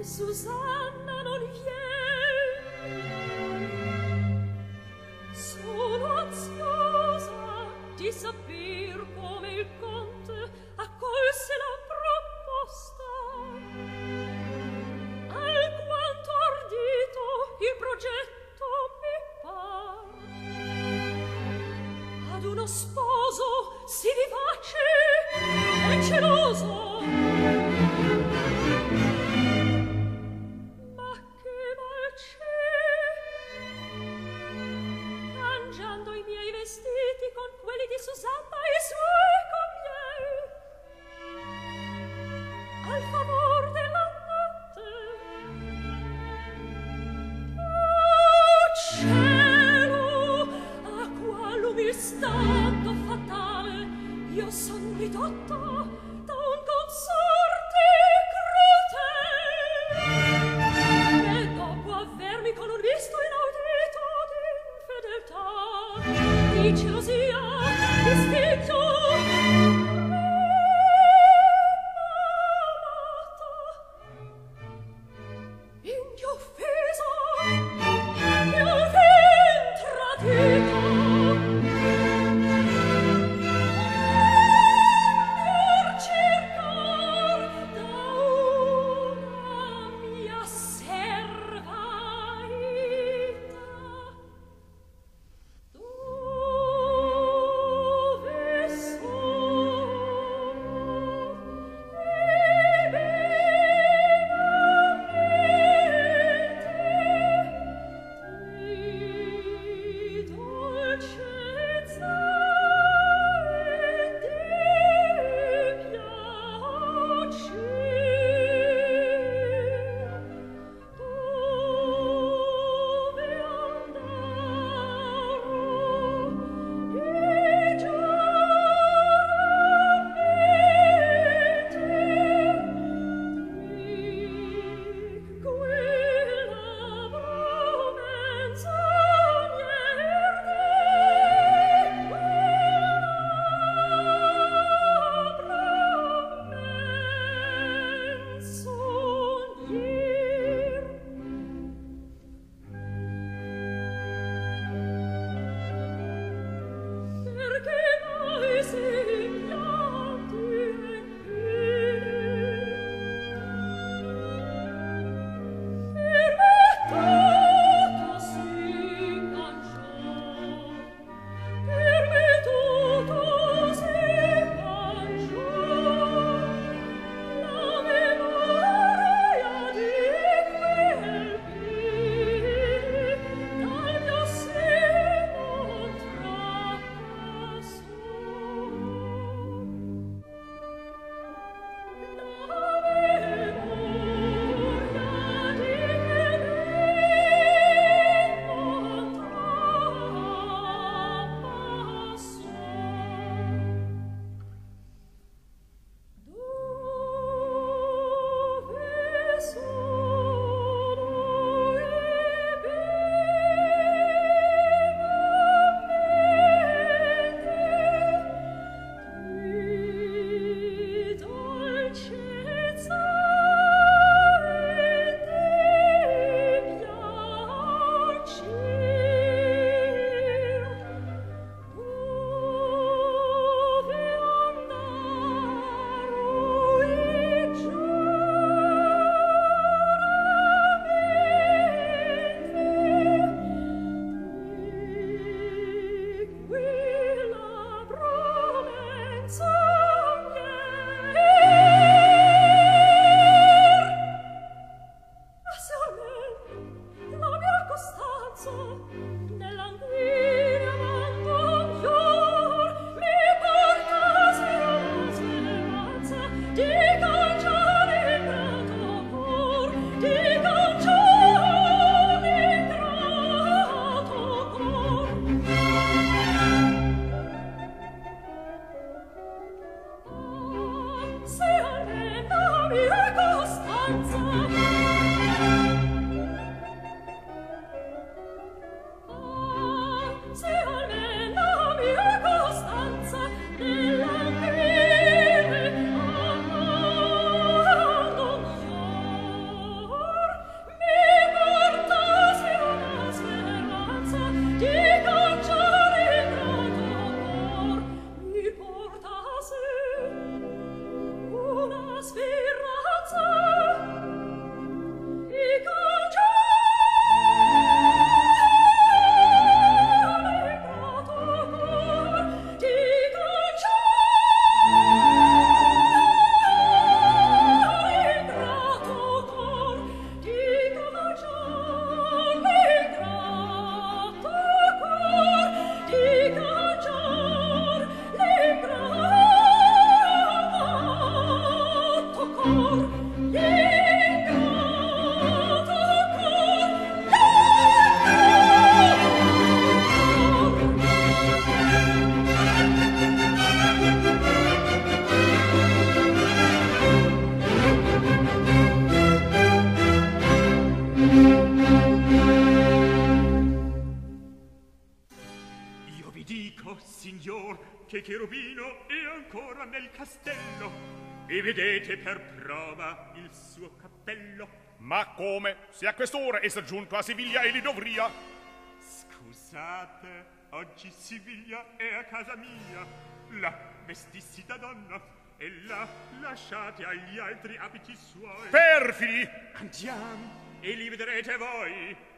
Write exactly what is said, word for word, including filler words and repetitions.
Susanna non viene. Sono ansiosa di sapere come il conte accolse la proposta. Alquanto ardito il progetto mi par. Ad uno sposo si vivace e celoso Susanna e i suoi conviei al favor della notte. Oh cielo, a qual umil stato fatale io son ridotta da un consorte crudele, e dopo avermi con un visto inaudito d'infedeltà, di gelosia, distinto che Cherubino è ancora nel castello e vedete per prova il suo cappello. Ma come? Se a quest'ora è giunto a Siviglia e li dovria. Scusate, oggi Siviglia è a casa mia. La vestissi da donna e la lasciate agli altri abiti suoi. Perfidi! Andiamo e li vedrete voi.